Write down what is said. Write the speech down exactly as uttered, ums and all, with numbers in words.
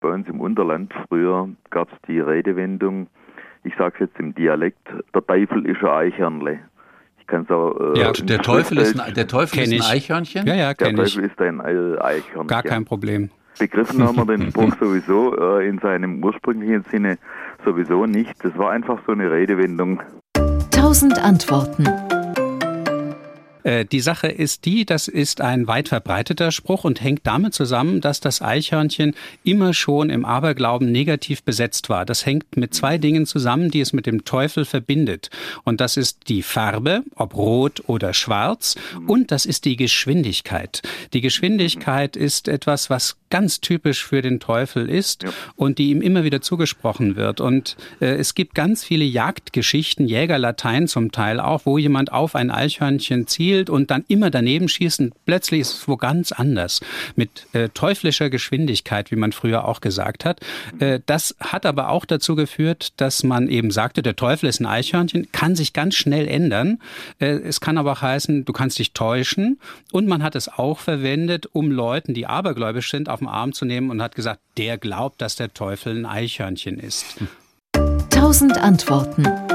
bei uns im Unterland. Früher gab es die Redewendung, ich sage es jetzt im Dialekt, der Teufel ist ein Eichhörnle. Ich kann es auch... Äh, ja, der Teufel ist ein, der Teufel ist ein Eichhörnchen? Ja, ja, Der kenne ich. Teufel ist ein Eichhörnchen. Gar kein Problem. Begriffen haben wir den Spruch sowieso äh, in seinem ursprünglichen Sinne sowieso nicht. Das war einfach so eine Redewendung. Tausend Antworten. Die Sache ist die, das ist ein weit verbreiteter Spruch und hängt damit zusammen, dass das Eichhörnchen immer schon im Aberglauben negativ besetzt war. Das hängt mit zwei Dingen zusammen, die es mit dem Teufel verbindet. Und das ist die Farbe, ob rot oder schwarz, und das ist die Geschwindigkeit. Die Geschwindigkeit ist etwas, was ganz typisch für den Teufel ist, ja, und die ihm immer wieder zugesprochen wird. Und äh, es gibt ganz viele Jagdgeschichten, Jägerlatein zum Teil auch, wo jemand auf ein Eichhörnchen zielt und dann immer daneben schießt und plötzlich ist es wo ganz anders. Mit äh, teuflischer Geschwindigkeit, wie man früher auch gesagt hat. Äh, das hat aber auch dazu geführt, dass man eben sagte, der Teufel ist ein Eichhörnchen, kann sich ganz schnell ändern. Äh, es kann aber auch heißen, du kannst dich täuschen. Und man hat es auch verwendet, um Leuten, die abergläubisch sind, auf den Arm zu nehmen und hat gesagt, der glaubt, dass der Teufel ein Eichhörnchen ist. Tausend Antworten.